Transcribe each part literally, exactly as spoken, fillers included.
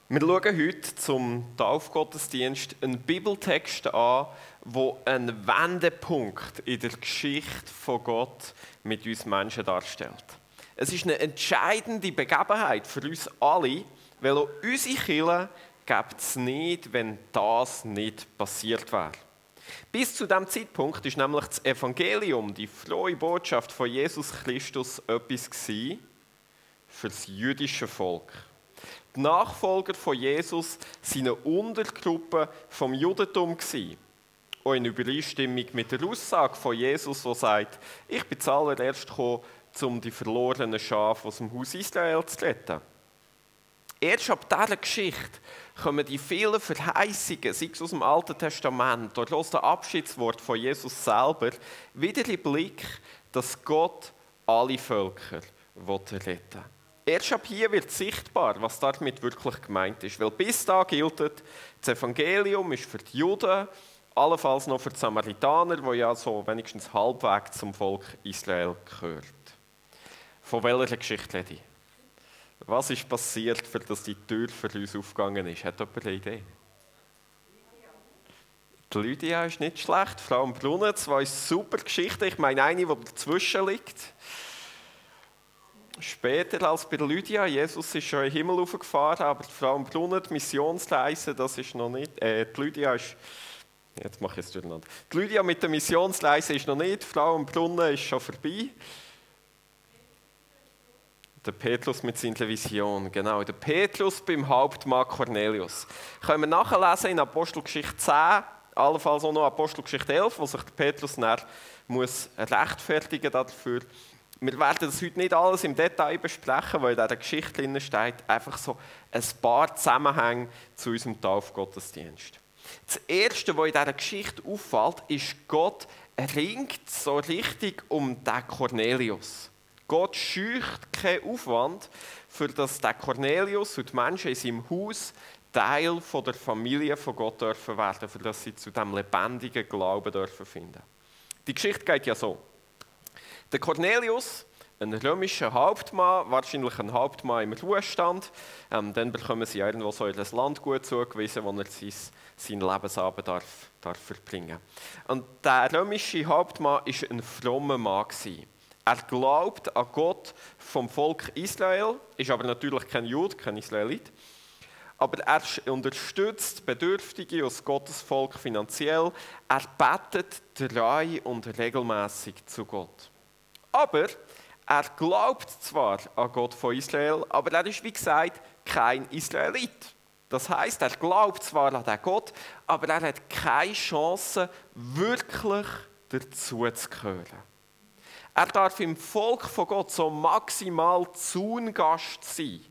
Wir schauen heute zum Taufgottesdienst einen Bibeltext an, der einen Wendepunkt in der Geschichte von Gott mit uns Menschen darstellt. Es ist eine entscheidende Begebenheit für uns alle, weil auch unsere Kirche gibt es nicht, wenn das nicht passiert wäre. Bis zu diesem Zeitpunkt war nämlich das Evangelium, die frohe Botschaft von Jesus Christus, etwas für das jüdische Volk. Die Nachfolger von Jesus waren eine Untergruppe vom Judentum, auch in Übereinstimmung mit der Aussage von Jesus, der sagt, ich bin zuallererst gekommen, um die verlorenen Schafe aus dem Haus Israel zu retten. Erst ab dieser Geschichte kommen die vielen Verheißungen, sei es aus dem Alten Testament oder aus dem Abschiedswort von Jesus selber, wieder in den Blick, dass Gott alle Völker retten will. Erst ab hier wird sichtbar, was damit wirklich gemeint ist. Weil bis da gilt, das Evangelium ist für die Juden, allenfalls noch für die Samaritaner, die ja so wenigstens halbwegs zum Volk Israel gehört. Von welcher Geschichte rede ich? Was ist passiert, für dass die Tür für uns aufgegangen ist? Hat jemand eine Idee? Die Lydia ist nicht schlecht. Frau am Brunnen, zwei super Geschichten. Ich meine eine, die dazwischen liegt. Später als bei Lydia. Jesus ist schon in den Himmel hochgefahren, aber die Frau am Brunnen, die Missionsreise, das ist noch nicht. Äh, die Lydia ist. Jetzt mache ich es durcheinander. Die Lydia mit der Missionsreise ist noch nicht. Die Frau am Brunnen ist schon vorbei. Der Petrus mit seiner Vision, genau. Der Petrus beim Hauptmann Cornelius. Können wir nachlesen in Apostelgeschichte zehn, allenfalls auch noch Apostelgeschichte elf, wo sich der Petrus dann muss rechtfertigen dafür. Wir werden das heute nicht alles im Detail besprechen, weil in dieser Geschichte drin steht einfach so ein paar Zusammenhänge zu unserem Taufgottesdienst. Das Erste, was in dieser Geschichte auffällt, ist, Gott ringt so richtig um den Cornelius. Gott scheucht keinen Aufwand, für dass der Cornelius und die Menschen in seinem Haus Teil von der Familie von Gott dürfen werden, für dass sie zu diesem lebendigen Glauben dürfen finden. Die Geschichte geht ja so. Der Cornelius, ein römischer Hauptmann, wahrscheinlich ein Hauptmann im Ruhestand, ähm, dann bekommen sie irgendwo so in das Landgut zugewiesen, wo er sein, seinen Lebensabend darf, darf verbringen. Und der römische Hauptmann war ein frommer Mann. Er glaubt an Gott vom Volk Israel, ist aber natürlich kein Jude, kein Israelit. Aber er unterstützt Bedürftige aus Gottes Volk finanziell. Er betet treu und regelmäßig zu Gott. Aber er glaubt zwar an Gott von Israel, aber er ist, wie gesagt, kein Israelit. Das heisst, er glaubt zwar an den Gott, aber er hat keine Chance, wirklich dazuzugehören. Er darf im Volk von Gott so maximal Zaungast sein.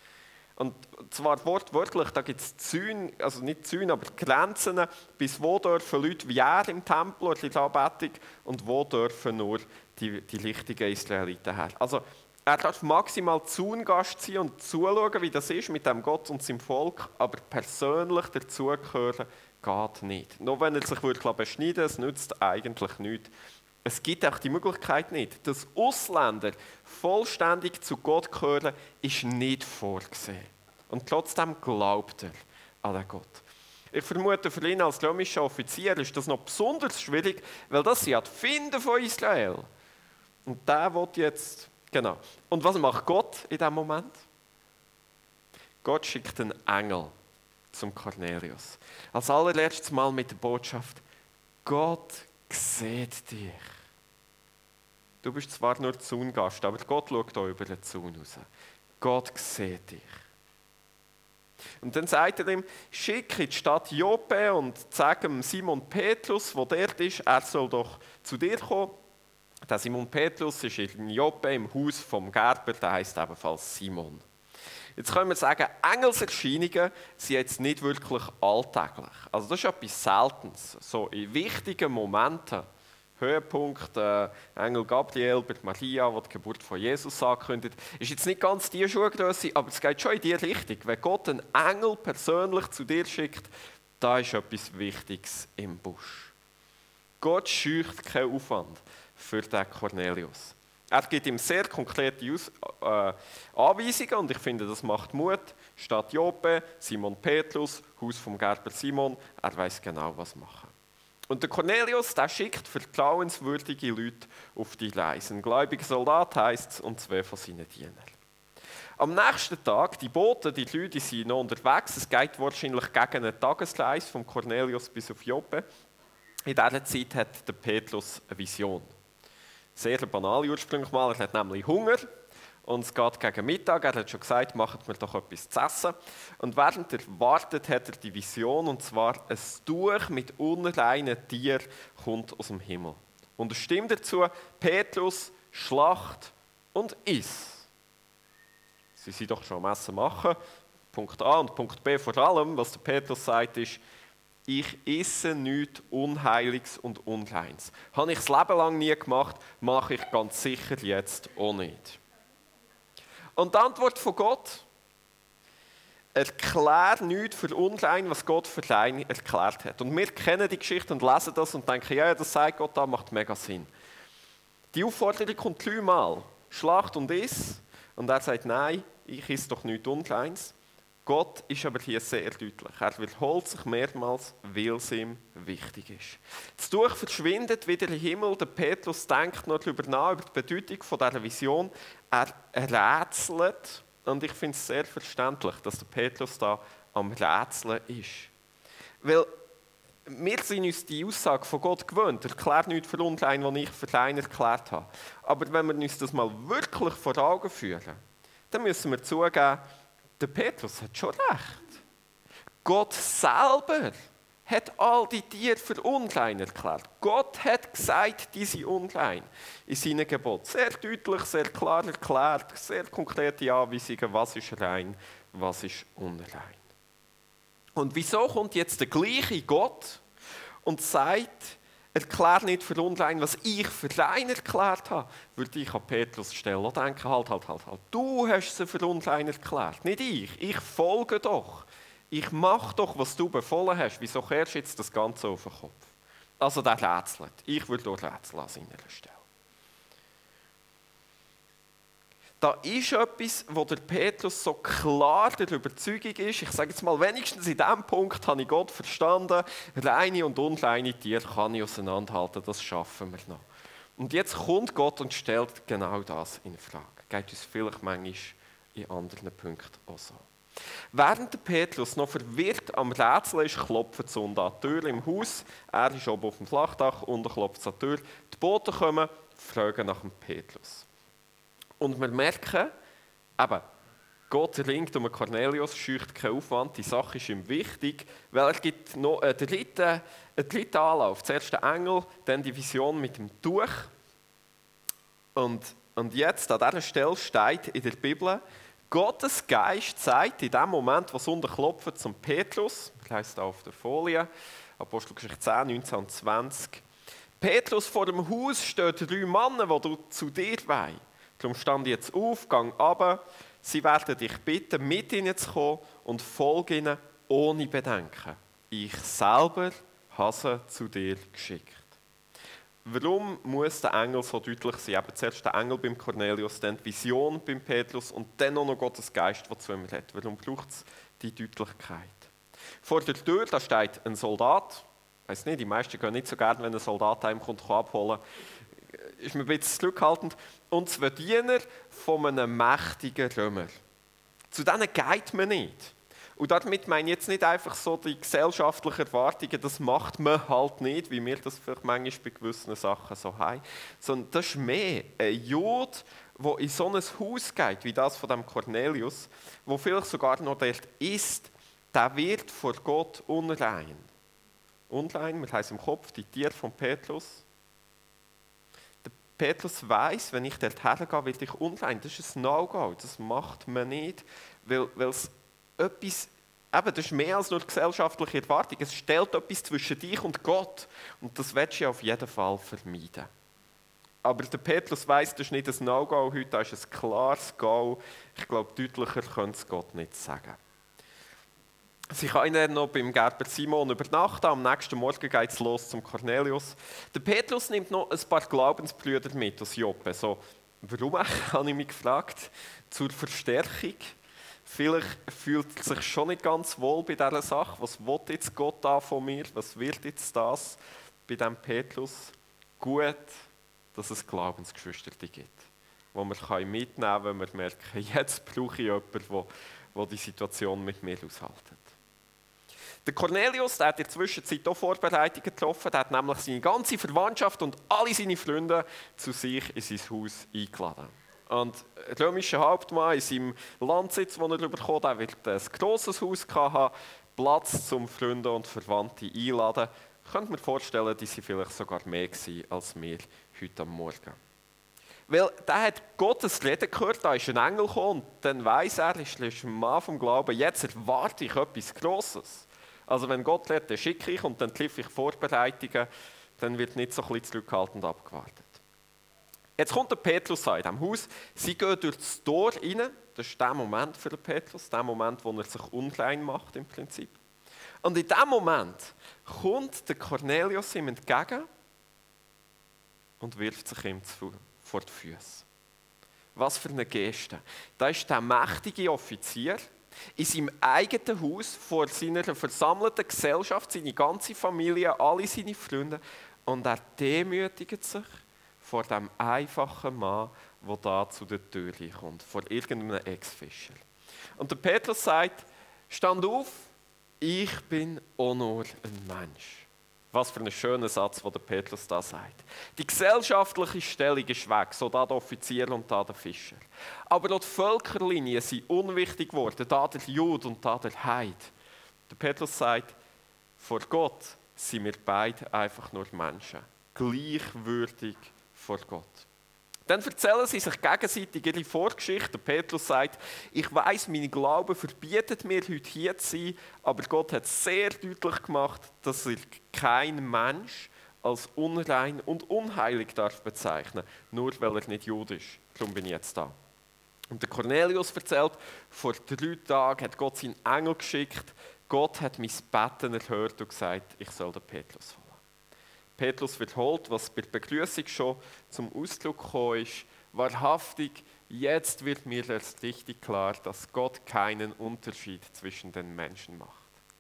Und zwar wortwörtlich, da gibt es Zäune, also nicht Zäune, aber Grenzen, bis wo dürfen Leute wie er im Tempel oder in der Anbetung und wo dürfen nur die, die richtigen Israeliten her. Also er darf maximal Zaungast sein und zuschauen, wie das ist mit dem Gott und seinem Volk, aber persönlich dazugehören geht nicht. Nur wenn er sich beschneiden würde, es nützt eigentlich nichts. Es gibt auch die Möglichkeit nicht. Dass Ausländer vollständig zu Gott gehören, ist nicht vorgesehen. Und trotzdem glaubt er an den Gott. Ich vermute, für ihn als römischer Offizier ist das noch besonders schwierig, weil das sind ja die Finder von Israel. Und der will jetzt, genau. Und was macht Gott in diesem Moment? Gott schickt einen Engel zum Cornelius. Als allererstes Mal mit der Botschaft, Gott sieht dich. Du bist zwar nur Zaungast, aber Gott schaut auch über den Zaun raus. Gott sieht dich. Und dann sagt er ihm, schick in die Stadt Joppe und sag dem Simon Petrus, der dort ist, er soll doch zu dir kommen. Der Simon Petrus ist in Joppe im Haus vom Gerber, der heisst ebenfalls Simon. Jetzt können wir sagen, Engelserscheinungen sind jetzt nicht wirklich alltäglich. Also das ist etwas Seltenes. So in wichtigen Momenten, Höhepunkt, äh, Engel Gabriel bei Maria, die die Geburt von Jesus ankündigt, ist jetzt nicht ganz die Schuhgrösse, aber es geht schon in die Richtung. Wenn Gott einen Engel persönlich zu dir schickt, da ist etwas Wichtiges im Busch. Gott scheucht keinen Aufwand für den Cornelius. Er gibt ihm sehr konkrete Aus- äh, Anweisungen und ich finde, das macht Mut. Stadt Joppe, Simon Petrus, Haus vom Gerber Simon, er weiß genau, was machen. Und der Cornelius, der schickt vertrauenswürdige Leute auf die Reise. Ein gläubiger Soldat heisst es und zwei von seinen Dienern. Am nächsten Tag, die Boten, die Leute sind noch unterwegs, es geht wahrscheinlich gegen eine Tagesreise von Cornelius bis auf Joppe. In dieser Zeit hat der Petrus eine Vision. Sehr banal ursprünglich mal, er hat nämlich Hunger und es geht gegen Mittag. Er hat schon gesagt, macht mir doch etwas zu essen. Und während er wartet, hat er die Vision, und zwar ein Tuch mit unreinen Tieren kommt aus dem Himmel. Und es stimmt dazu, Petrus, Schlacht und iss. Sie sind doch schon am Essen machen. Punkt A und Punkt B vor allem, was der Petrus sagt, ist, ich esse nichts Unheiliges und Unreines. Habe ich das Leben lang nie gemacht, mache ich ganz sicher jetzt auch nicht. Und die Antwort von Gott, erklär nichts für unrein, was Gott für rein erklärt hat. Und wir kennen die Geschichte und lesen das und denken, ja, das sagt Gott, das macht mega Sinn. Die Aufforderung kommt dreimal, Schlacht und iss. Und er sagt, nein, ich esse doch nichts Unreines. Gott ist aber hier sehr deutlich. Er wiederholt sich mehrmals, weil es ihm wichtig ist. Das Tuch verschwindet wieder im Himmel. Der Petrus denkt noch darüber nach, über die Bedeutung dieser Vision. Er rätselt. Und ich finde es sehr verständlich, dass der Petrus da am Rätseln ist. Weil wir sind uns die Aussage von Gott gewöhnt. Erklärt nichts für unrein, was ich für rein erklärt habe. Aber wenn wir uns das mal wirklich vor Augen führen, dann müssen wir zugeben, der Petrus hat schon recht. Gott selber hat all die Tiere für unrein erklärt. Gott hat gesagt, die sind unrein in seinen Geboten. Sehr deutlich, sehr klar erklärt, sehr konkrete Anweisungen, was ist rein, was ist unrein. Und wieso kommt jetzt der gleiche Gott und sagt, erklär nicht für unrein, was ich für rein erklärt habe, würde ich an Petrus stellen und denken, halt, halt, halt, halt. Du hast sie für unrein erklärt, nicht ich. Ich folge doch. Ich mache doch, was du befohlen hast. Wieso kehrst du jetzt das Ganze auf den Kopf? Also der rätselt. Ich würde auch rätseln an seiner Stelle. Da ist etwas, wo der Petrus so klar der Überzeugung ist, ich sage jetzt mal, wenigstens in diesem Punkt habe ich Gott verstanden, reine und unreine Tiere kann ich auseinanderhalten, das schaffen wir noch. Und jetzt kommt Gott und stellt genau das in Frage. Geht uns vielleicht manchmal in anderen Punkten auch so. Während der Petrus noch verwirrt am Rätseln ist, klopft es unten an die Tür im Haus. Er ist oben auf dem Flachdach, unten klopft es an die Tür. Die Boten kommen, fragen nach dem Petrus. Und wir merken, eben, Gott ringt um Cornelius, scheucht keinen Aufwand, die Sache ist ihm wichtig, weil er gibt noch einen dritten, einen dritten Anlauf. Zuerst der Engel, dann die Vision mit dem Tuch. Und, und jetzt, an dieser Stelle steht in der Bibel, Gottes Geist sagt in dem Moment, was unten klopft, zum Petrus, das heisst auf der Folie, Apostelgeschichte zehn, neunzehn und zwanzig, Petrus, vor dem Haus stehen drei Männer, die du zu dir wollen. Darum stand jetzt auf, gang runter. Sie werden dich bitten, mit ihnen zu kommen und folge ihnen ohne Bedenken. Ich selber habe sie zu dir geschickt. Warum muss der Engel so deutlich sein? Eben zuerst der Engel beim Cornelius, dann die Vision beim Petrus und dann auch noch Gottes Geist, der zu ihm redet. Warum braucht es die Deutlichkeit? Vor der Tür da steht ein Soldat. Ich weiss nicht, die meisten gehen nicht so gerne, wenn ein Soldat heimkommt, abholen. Ist mir ein bisschen zurückhaltend. Und zwei Diener von einem mächtigen Römer. Zu denen geht man nicht. Und damit meine ich jetzt nicht einfach so die gesellschaftlichen Erwartungen, das macht man halt nicht, wie wir das vielleicht manchmal bei gewissen Sachen so haben. Sondern das ist mehr ein Jude, der in so ein Haus geht, wie das von dem Cornelius, wo vielleicht sogar noch dort ist, der wird vor Gott unrein. Unrein, wir heißen im Kopf, die Tiere von Petrus. Petrus weiss, wenn ich dort hergehe, werde ich unrein. Das ist ein No-Go. Das macht man nicht, weil, weil es etwas, eben, das ist mehr als nur gesellschaftliche Erwartung. Es stellt etwas zwischen dich und Gott. Und das willst du auf jeden Fall vermeiden. Aber der Petrus weiss, das ist nicht ein No-Go heute, das ist ein klares Go. Ich glaube, deutlicher könnte es Gott nicht sagen. Sie können dann noch beim Gerber Simon übernachten. Am nächsten Morgen geht es los zum Cornelius. Der Petrus nimmt noch ein paar Glaubensbrüder mit aus Joppe. So, warum habe ich mich gefragt? Zur Verstärkung. Vielleicht fühlt er sich schon nicht ganz wohl bei dieser Sache. Was will jetzt Gott da von mir? Was wird jetzt das bei diesem Petrus? Gut, dass es Glaubensgeschwister gibt, die man mitnehmen kann, wenn wir merken, jetzt brauche ich jemanden, der, der die Situation mit mir aushält. Der Cornelius, der hat in der Zwischenzeit auch Vorbereitungen getroffen. Der hat nämlich seine ganze Verwandtschaft und alle seine Freunde zu sich in sein Haus eingeladen. Und der römische Hauptmann in seinem Landsitz, den er bekommen hat, wird ein grosses Haus haben, Platz zum Freunde und Verwandte einladen. Ich könnte mir vorstellen, die waren vielleicht sogar mehr gewesen als wir heute am Morgen. Weil der hat Gottes Reden gehört, da ist ein Engel gekommen und dann weiss er, ist ein Mann vom Glauben, jetzt erwarte ich etwas Grosses. Also wenn Gott redet, dann schicke ich und dann treffe ich Vorbereitungen, dann wird nicht so ein bisschen zurückhaltend abgewartet. Jetzt kommt der Petrus an in diesem Haus, sie gehen durch das Tor rein, das ist der Moment für den Petrus, der Moment, wo er sich unklein macht im Prinzip. Und in diesem Moment kommt der Cornelius ihm entgegen und wirft sich ihm vor die Füße. Was für eine Geste. Da ist der mächtige Offizier in seinem eigenen Haus vor seiner versammelten Gesellschaft, seine ganze Familie, alle seine Freunde, und er demütigt sich vor dem einfachen Mann, der da zu der Tür kommt, vor irgendeinem Ex-Fischer. Und der Petrus sagt, stand auf, ich bin auch nur ein Mensch. Was für ein schöner Satz, den der Petrus da sagt. Die gesellschaftliche Stellung ist weg, so da der Offizier und da der Fischer. Aber auch die Völkerlinien sind unwichtig geworden, da der Jude und da der Heid. Der Petrus sagt, vor Gott sind wir beide einfach nur Menschen, gleichwürdig vor Gott. Dann erzählen sie sich gegenseitig ihre Vorgeschichte. Der Petrus sagt, ich weiss, mein Glaube verbietet mir, heute hier zu sein, aber Gott hat sehr deutlich gemacht, dass er kein Mensch als unrein und unheilig darf bezeichnen, nur weil er nicht Jude ist. Darum bin ich jetzt da. Und der Cornelius erzählt, vor drei Tagen hat Gott seinen Engel geschickt, Gott hat mein Betten erhört und gesagt, ich soll den Petrus holen. Petrus wiederholt, was bei der Begrüßung schon zum Ausdruck gekommen ist. Wahrhaftig, jetzt wird mir erst richtig klar, dass Gott keinen Unterschied zwischen den Menschen macht.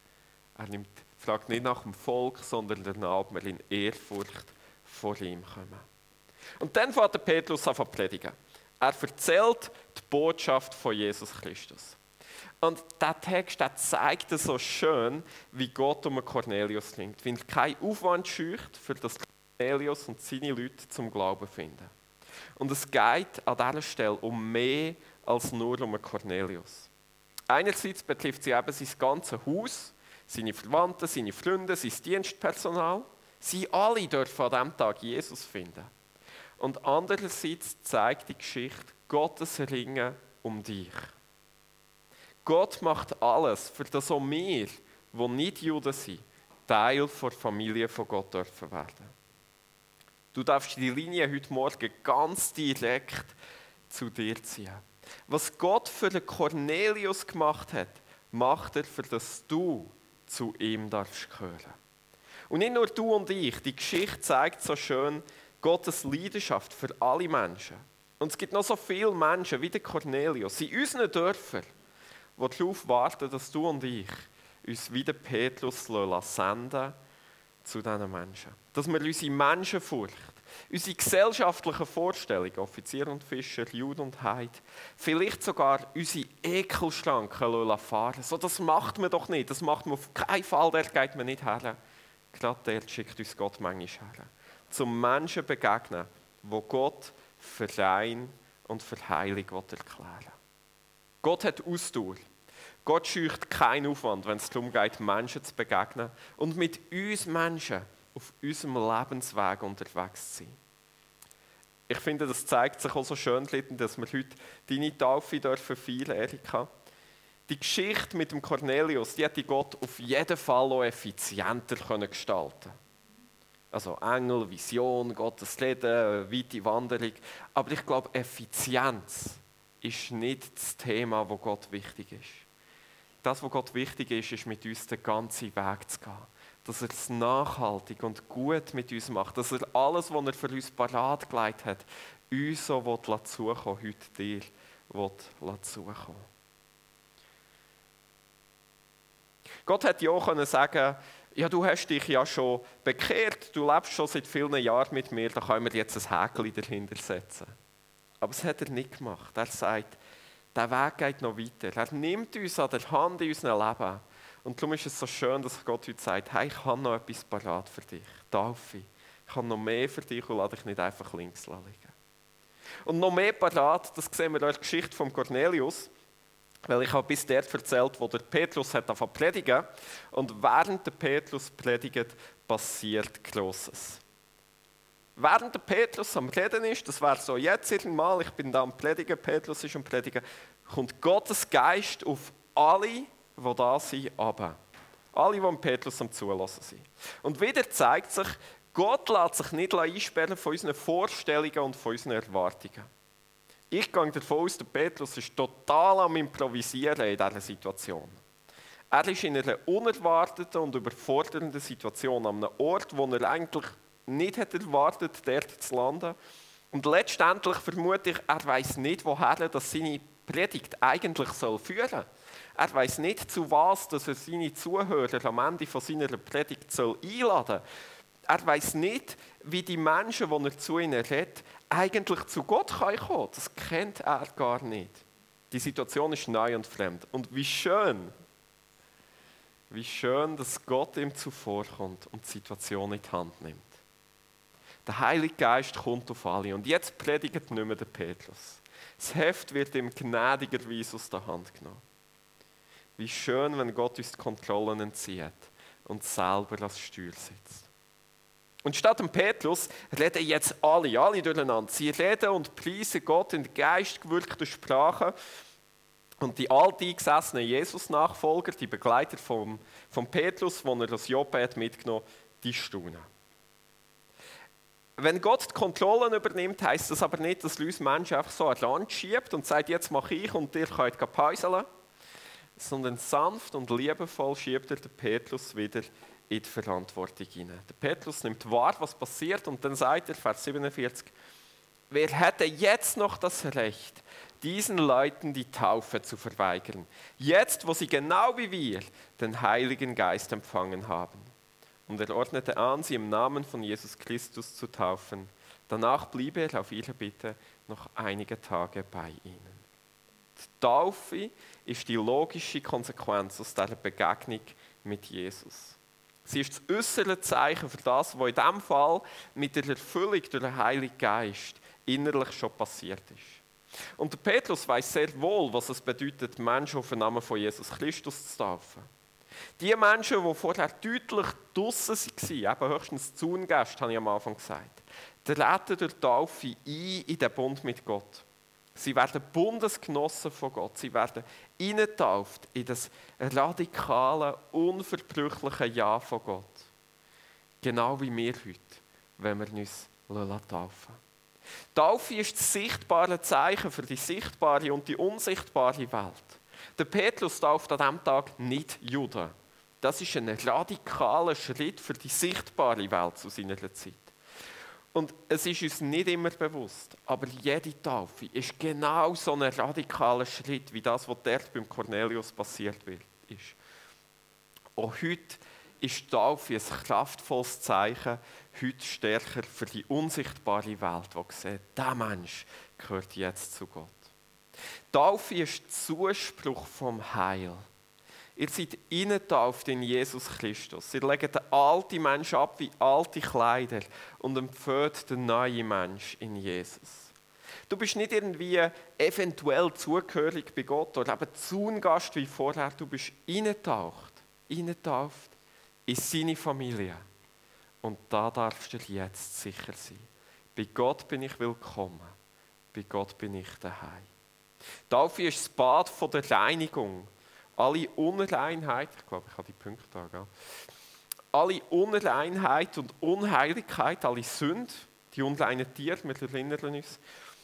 Er nimmt, fragt nicht nach dem Volk, sondern danach, ob wir in Ehrfurcht vor ihm kommen. Und dann fährt der Petrus an zu predigen. Er erzählt die Botschaft von Jesus Christus. Und dieser Text der zeigt so schön, wie Gott um Cornelius ringt, weil er keinen Aufwand scheucht, für das Cornelius und seine Leute zum Glauben finden. Und es geht an dieser Stelle um mehr als nur um Cornelius. Einerseits betrifft sie eben sein ganzes Haus, seine Verwandten, seine Freunde, sein Dienstpersonal. Sie alle dürfen an diesem Tag Jesus finden. Und andererseits zeigt die Geschichte Gottes Ringen um dich. Gott macht alles, für das auch wir, die nicht Juden sind, Teil der Familie von Gott dürfen werden. Du darfst die Linie heute Morgen ganz direkt zu dir ziehen. Was Gott für den Cornelius gemacht hat, macht er, für das du zu ihm darfst gehören. Und nicht nur du und ich, die Geschichte zeigt so schön Gottes Leidenschaft für alle Menschen. Und es gibt noch so viele Menschen wie der Cornelius in unseren Dörfern, die darauf warten, dass du und ich uns wie der Petrus senden zu diesen Menschen. Dass wir unsere Menschenfurcht, unsere gesellschaftlichen Vorstellungen, Offizier und Fischer, Jude und Heid, vielleicht sogar unsere Ekelschranken fahren. So, das macht man doch nicht, das macht man auf keinen Fall, der geht man nicht her. Gerade der schickt uns Gott manchmal her. Zum Menschen begegnen, wo Gott für rein und für heilig erklären will. Gott hat Ausdauer. Gott scheucht keinen Aufwand, wenn es darum geht, Menschen zu begegnen und mit uns Menschen auf unserem Lebensweg unterwegs zu sein. Ich finde, das zeigt sich auch so schön, dass wir heute deine Taufe dürfen feiern, Erika. Die Geschichte mit dem Cornelius, die hätte Gott auf jeden Fall auch effizienter gestalten können. Also Engel, Vision, Gottes Reden, weite Wanderung. Aber ich glaube, Effizienz ist nicht das Thema, das Gott wichtig ist. Das, was Gott wichtig ist, ist mit uns den ganzen Weg zu gehen. Dass er es nachhaltig und gut mit uns macht. Dass er alles, was er für uns parat gelegt hat, uns so zukommen will, heute dir zukommen. Gott hätte ja auch können sagen, ja, du hast dich ja schon bekehrt, du lebst schon seit vielen Jahren mit mir, da können wir jetzt ein Häkchen dahinter setzen. Aber das hat er nicht gemacht. Er sagt, der Weg geht noch weiter. Er nimmt uns an der Hand in unserem Leben. Und darum ist es so schön, dass Gott heute sagt, hey, ich habe noch etwas parat für dich. Taufe. Ich habe noch mehr für dich und lasse dich nicht einfach links liegen. Und noch mehr parat, das sehen wir in der Geschichte von Cornelius. Weil ich habe bis dort erzählt, wo der Petrus hat angefangen zu predigen. Und während der Petrus predigt, passiert Grosses. Während der Petrus am Reden ist, das wäre so jetzt irgendwann, ich bin da am Predigen, Petrus ist am Predigen, kommt Gottes Geist auf alle, die da sind, runter. Alle, die am Petrus am Zulassen sind. Und wieder zeigt sich, Gott lässt sich nicht einsperren von unseren Vorstellungen und von unseren Erwartungen. Ich gehe davon aus, der Petrus ist total am Improvisieren in dieser Situation. Er ist in einer unerwarteten und überfordernden Situation, an einem Ort, wo er eigentlich nicht hätte erwartet, dort zu landen. Und letztendlich vermute ich, er weiß nicht, woher dass seine Predigt eigentlich soll führen soll. Er weiß nicht, zu was dass er seine Zuhörer am Ende von seiner Predigt soll einladen soll. Er weiß nicht, wie die Menschen, die er zu ihnen redet, eigentlich zu Gott kommen können. Das kennt er gar nicht. Die Situation ist neu und fremd. Und wie schön, wie schön, dass Gott ihm zuvorkommt und die Situation in die Hand nimmt. Der Heilige Geist kommt auf alle. Und jetzt predigt nicht mehr der Petrus. Das Heft wird ihm gnädigerweise aus der Hand genommen. Wie schön, wenn Gott uns die Kontrollen entzieht und selber als Steuer sitzt. Und statt dem Petrus reden jetzt alle, alle durcheinander. Sie reden und preisen Gott in der geistgewirkten Sprache. Und die alteingesessenen Jesus-Nachfolger, die Begleiter von, von Petrus, die er aus Joppe hat mitgenommen, die staunen. Wenn Gott die Kontrollen übernimmt, heisst das aber nicht, dass uns Menschen einfach so an den Rand schiebt und sagt, jetzt mache ich und ihr könnt pauseln. Sondern sanft und liebevoll schiebt er den Petrus wieder in die Verantwortung hinein. Der Petrus nimmt wahr, was passiert, und dann sagt er, Vers siebenundvierzig, wer hätte jetzt noch das Recht, diesen Leuten die Taufe zu verweigern, jetzt, wo sie genau wie wir den Heiligen Geist empfangen haben? Und er ordnete an, sie im Namen von Jesus Christus zu taufen. Danach blieb er auf ihre Bitte noch einige Tage bei ihnen. Die Taufe ist die logische Konsequenz aus dieser Begegnung mit Jesus. Sie ist das äußere Zeichen für das, was in diesem Fall mit der Erfüllung durch den Heiligen Geist innerlich schon passiert ist. Und der Petrus weiß sehr wohl, was es bedeutet, Menschen auf den Namen von Jesus Christus zu taufen. Die Menschen, die vorher deutlich draussen waren, eben höchstens Zaungäste, habe ich am Anfang gesagt, treten durch die Taufe ein in den Bund mit Gott. Sie werden Bundesgenossen von Gott. Sie werden eingetauft in das radikale, unverbrüchliche Ja von Gott. Genau wie wir heute, wenn wir uns taufen. Taufe ist das sichtbare Zeichen für die sichtbare und die unsichtbare Welt. Der Petrus tauft an diesem Tag nicht Juden. Das ist ein radikaler Schritt für die sichtbare Welt zu seiner Zeit. Und es ist uns nicht immer bewusst, aber jede Taufe ist genau so ein radikaler Schritt, wie das, was dort beim Cornelius passiert ist. Auch heute ist die Taufe ein kraftvolles Zeichen, heute stärker für die unsichtbare Welt, die sieht, dieser Mensch gehört jetzt zu Gott. Taufe ist Zuspruch vom Heil. Ihr seid eingetauft in Jesus Christus. Ihr legt den alten Menschen ab wie alte Kleider und empfehlt den neuen Mensch in Jesus. Du bist nicht irgendwie eventuell zugehörig bei Gott oder eben Zaungast wie vorher. Du bist eingetaucht, eingetauft in seine Familie. Und da darfst du jetzt sicher sein. Bei Gott bin ich willkommen. Bei Gott bin ich daheim. Taufe ist das Bad von der Reinigung. Alle Unreinheit, ich glaube, ich habe die Punkte da, gell? Alle Unreinheit und Unheiligkeit, alle Sünde, die unreinen Tiere, wir erinnern uns,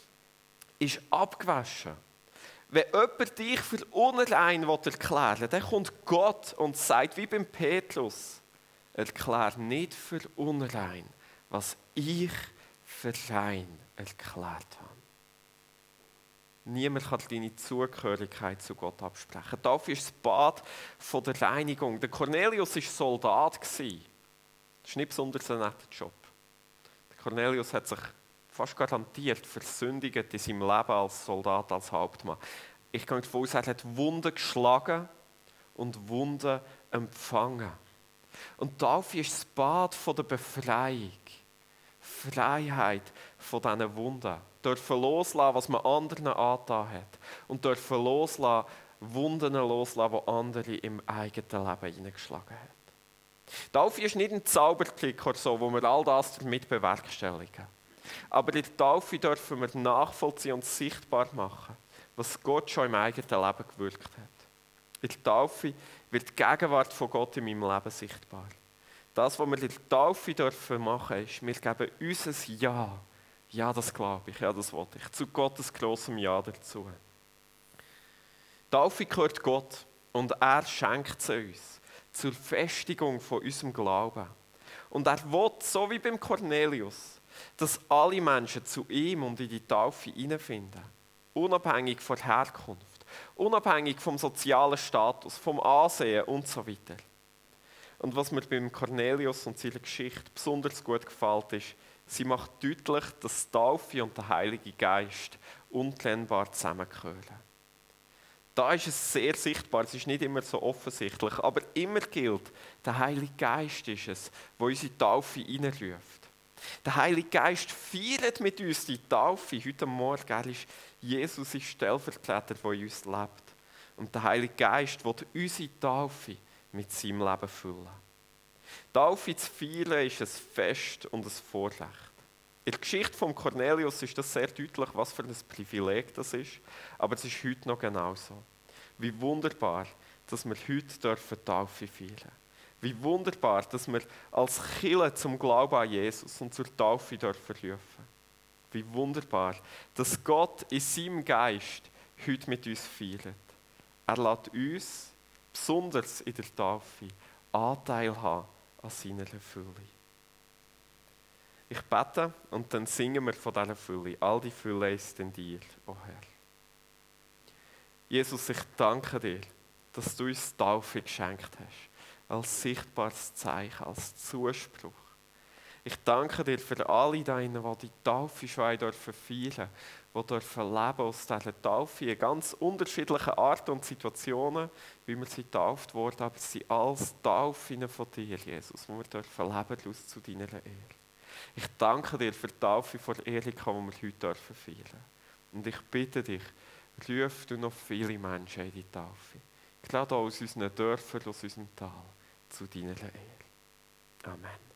ist abgewaschen. Wenn jemand dich für unrein erklären will, dann kommt Gott und sagt, wie beim Petrus, erklär nicht für unrein, was ich für rein erklärt habe. Niemand kann deine Zugehörigkeit zu Gott absprechen. Taufe ist das Bad von der Reinigung. Der Cornelius war Soldat. Das ist nicht besonders ein netter Job. Der Cornelius hat sich fast garantiert versündigt in seinem Leben als Soldat, als Hauptmann. Ich kann mir vorstellen, er hat Wunden geschlagen und Wunden empfangen. Und Taufe ist das Bad von der Befreiung. Freiheit von diesen Wunden. Dürfen loslassen, was man anderen angetan hat. Und dürfen loslassen, Wunden loslassen, die andere im eigenen Leben hineingeschlagen haben. Taufe ist nicht ein Zaubertrick oder so, wo wir all das damit bewerkstelligen. Aber in der Taufe dürfen wir nachvollziehen und sichtbar machen, was Gott schon im eigenen Leben gewirkt hat. In der Taufe wird die Gegenwart von Gott in meinem Leben sichtbar. Das, was wir in der Taufe dürfen machen, ist, wir geben unser Ja. Ja, das glaube ich, ja, das wollte ich. Zu Gottes grossem Ja dazu. Die Taufe gehört Gott und er schenkt sie uns zur Festigung von unserem Glauben. Und er will, so wie beim Cornelius, dass alle Menschen zu ihm und in die Taufe hineinfinden. Unabhängig von der Herkunft, unabhängig vom sozialen Status, vom Ansehen und so weiter. Und was mir beim Cornelius und seiner Geschichte besonders gut gefällt, ist, sie macht deutlich, dass die Taufe und der Heilige Geist untrennbar zusammengehören. Da ist es sehr sichtbar, es ist nicht immer so offensichtlich, aber immer gilt, der Heilige Geist ist es, der unsere Taufe hineinruft. Der Heilige Geist feiert mit uns die Taufe. Heute Morgen er ist Jesus ist Stellvertreter, der in uns lebt. Und der Heilige Geist will unsere Taufe mit seinem Leben füllen. Taufe zu feiern ist ein Fest und ein Vorrecht. In der Geschichte von Cornelius ist das sehr deutlich, was für ein Privileg das ist, aber es ist heute noch genauso. Wie wunderbar, dass wir heute dürfen Taufe feiern. Wie wunderbar, dass wir als Kirche zum Glauben an Jesus und zur Taufe dürfen rufen. Wie wunderbar, dass Gott in seinem Geist heute mit uns feiert. Er lässt uns, besonders in der Taufe, Anteil haben an seiner Fülle. Ich bete und dann singen wir von dieser Fülle. All die Fülle ist in dir, o Herr. Jesus, ich danke dir, dass du uns Taufe geschenkt hast. Als sichtbares Zeichen, als Zuspruch. Ich danke dir für alle deine, die die Taufe schon dürfen feiern, die dürfen leben aus dieser Taufe in ganz unterschiedlichen Arten und Situationen, wie wir sie getauft wurden, aber sie als Taufen von dir, Jesus, wo wir dürfen leben daraus zu deiner Ehre. Ich danke dir für die Taufe von Erika, die wir heute dürfen feiern. Und ich bitte dich, ruf du noch viele Menschen in die Taufe. Gerade aus unseren Dörfern, aus unserem Tal, zu deiner Ehre. Amen.